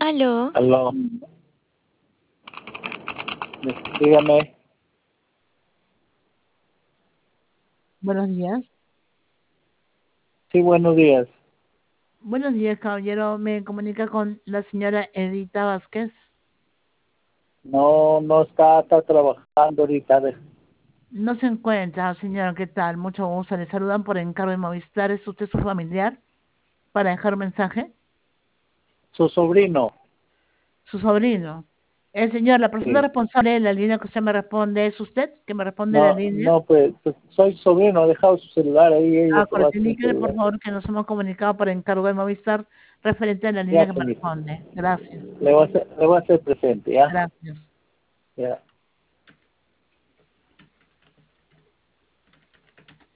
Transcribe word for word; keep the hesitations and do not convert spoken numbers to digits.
Aló. Aló. Dígame. Buenos días. Sí, buenos días. Buenos días, caballero. Me comunica con la señora Edita Vázquez. No, no está, está trabajando ahorita. No se encuentra, señora. ¿Qué tal? Mucho gusto. Le saludan por encargo de Movistar. ¿Es usted su familiar? Para dejar un mensaje. Su sobrino. Su sobrino. El señor, la persona Sí. responsable de la línea que usted me responde, ¿es usted que me responde la No, línea? no, pues, pues, soy sobrino. Ha dejado su celular ahí. Ella Ah, se va correcto. sin Indíquele, por celular. favor, que nos hemos comunicado por encargo de Movistar referente a la línea Ya, que me señor. responde. Gracias. Le voy a hacer, le voy a hacer presente, ¿ya? Gracias. Ya.